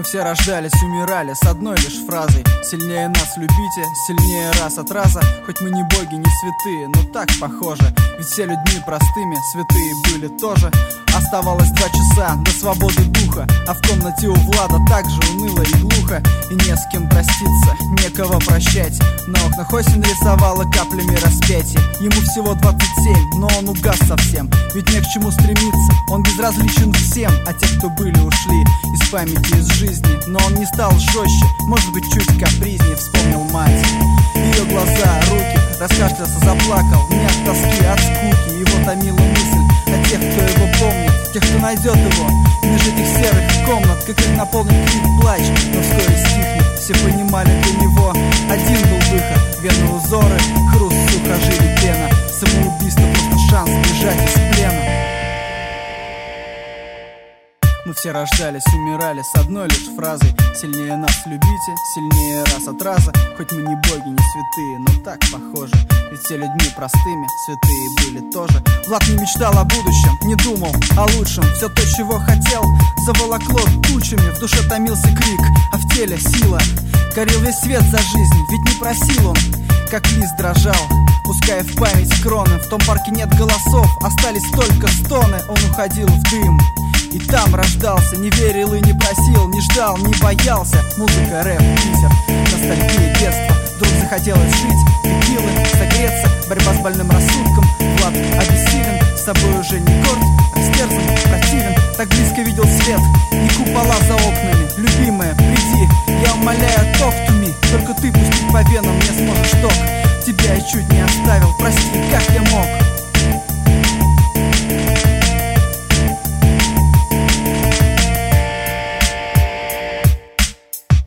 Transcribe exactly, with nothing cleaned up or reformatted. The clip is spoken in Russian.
Мы все рождались, умирали с одной лишь фразой: сильнее нас любите, сильнее раз от раза. Хоть мы не боги, не святые, но так похоже. Ведь все людьми простыми святые были тоже. Оставалось два часа до свободы духа, а в комнате у Влада так же уныло и глухо. И не с кем проститься, некого прощать. На окнах осень рисовала каплями распятия. Ему всего двадцать семь, но он угас совсем. Ведь не к чему стремиться, он безразличен всем. А те, кто были, ушли из памяти, из жизни. Но он не стал жестче, может быть, чуть капризнее. Вспомнил мать, ее глаза, руки. Раскашлялся, заплакал, не от тоски, а от скуки. Его томила мысль о тех, кто его помнит, тех, кто найдет его меж этих серых комнат. Как их наполнит крик, плач, но вскоре стихнет. Все понимали, для него один был выход: вены узоры, хруст сухожилий, пена. Самоубийство просто шанс бежать из плена. Мы все рождались, умирали с одной лишь фразой: сильнее нас любите, сильнее раз от раза. Хоть мы не боги, не святые, но так похоже. Ведь все людьми простыми святые были тоже. Влад не мечтал о будущем, не думал о лучшем. Все то, чего хотел, заволокло тучами. В душе томился крик, а в теле сила. Горел весь свет за жизнь, ведь не просил он. Как лист дрожал, пуская в память кроны. В том парке нет голосов, остались только стоны. Он уходил в дым и там рождался. Не верил и не просил, не ждал, не боялся. Музыка, рэп, бисер, ностальгия детства. Вдруг захотелось жить, текилы, согреться. Борьба с больным рассудком, Влад обессилен. С собой уже не горд, растерзан, противен. Так близко видел свет и купола за окнами. Любимая, приди, я умоляю, talk to me. Только ты пустить по венам не сможешь ток. Тебя я чуть не оставил, прости, как я мог.